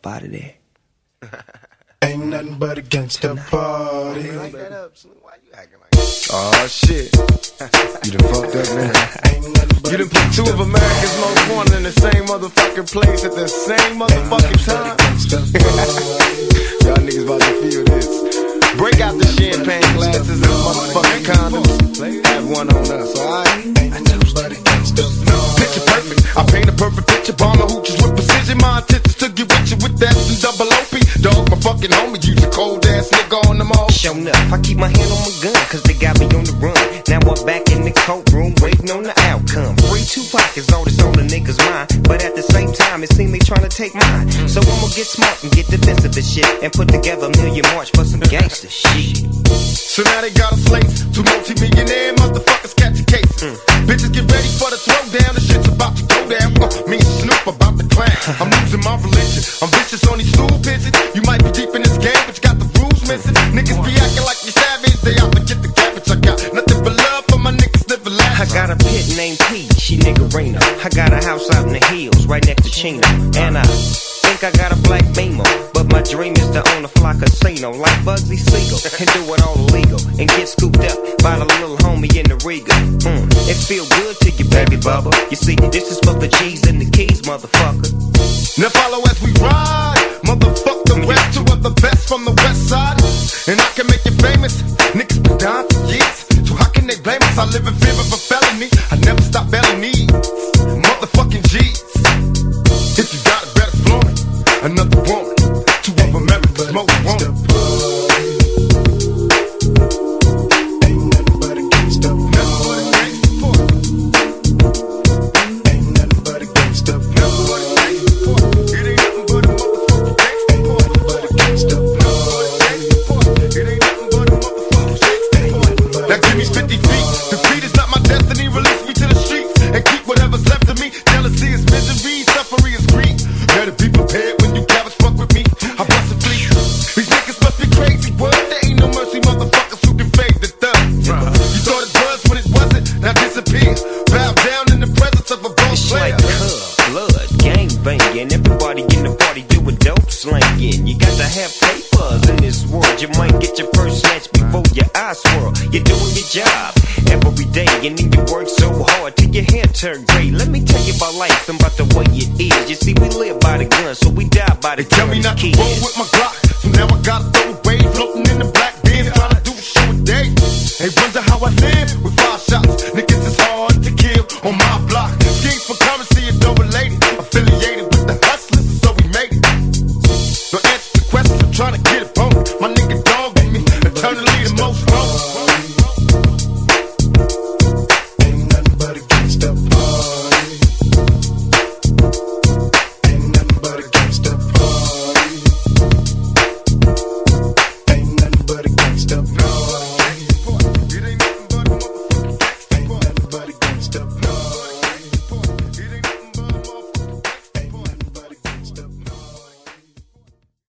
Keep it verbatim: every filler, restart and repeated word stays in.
up out of there. Ain't nothing but a gangsta party. Like that up, why you acting like that? Oh shit. You done fucked up, man. You done put two of America's most wanted in the same motherfucking place at the same motherfucking time. Y'all niggas about to feel this. Break out the champagne glasses and motherfucking condoms. Have one on us, alright? Picture perfect. I paint a perfect picture. Bomb the hoochies with precision. My intentions to get with you with that and double O P. Dog, my fucking homie. Use a cold ass nigga on them all. Show enough. I keep my hand on my gun, cause they got me on the run. Now I'm back in the courtroom, waiting on the outcome. Free Tupac is all that's on the niggas' mind. But at the same time, it seems they tryna take mine. So I'ma get smart and get defensive and shit. And put together a million march for some gangster shit. So now they got a slate. Two multi-millionaire motherfuckers catch a case. Mm. Bitches get ready for the throwdown. The shit's about to go down. Uh, me and Snoop about to clown. I'm losing my religion. I'm vicious on these stool pigeons. You might be deep in this game, but you got the rules missing. Niggas be acting like you savage. They out to get the cabbage. I got nothing but love for my niggas never laugh. I got a pit named P, she niggerino. I got a house out in the hills, right next to Chino. And I think I got a black Beamer, but my dream is to own a fly casino like Bugsy Siegel and do it all illegal and get scooped up by the little homie in the Riga. Mm, it feel good to you, baby bubba. You see, this is for the G's and the keys, motherfucker. Now follow as we ride, motherfuck the rest. Two of the best from the west side, and I can make you famous. Niggas been down for years, so how can they blame us? I live in fear of a felony. I never stop belly knees, motherfucking G's. If you got it, better flaunt it. Another woman, two of America's most wanted. Ain't nothing but a gangsta party. Ain't nothing but a gangsta party. It ain't nothing but a motherfucking gangsta party. It ain't nothing but a motherfucking gangsta party. Now give me fifty feet. Defeat is not my destiny. Release me to the streets and keep whatever's left of me. Jealousy is misery, suffering is grief. Better be prepared when you cowards fuck with me. I bust a fleet. These niggas must be crazy. What? There ain't no mercy, motherfuckers who can fade the thug. You thought it was when it wasn't. Now disappear. Bow down in the presence of a boss It's player. like cub, blood, gang banging. Everybody in the party doing dope slanging. You got to have papers in this world. You might get your first snatch before your eyes swirl. You're doing your job every day, and then you work so hard till your hair turn gray. Let me tell you about life and about the way it is. You see, we live by the gun, so we die by the They tell me not to roll with my Glock, so now I gotta throw away, floating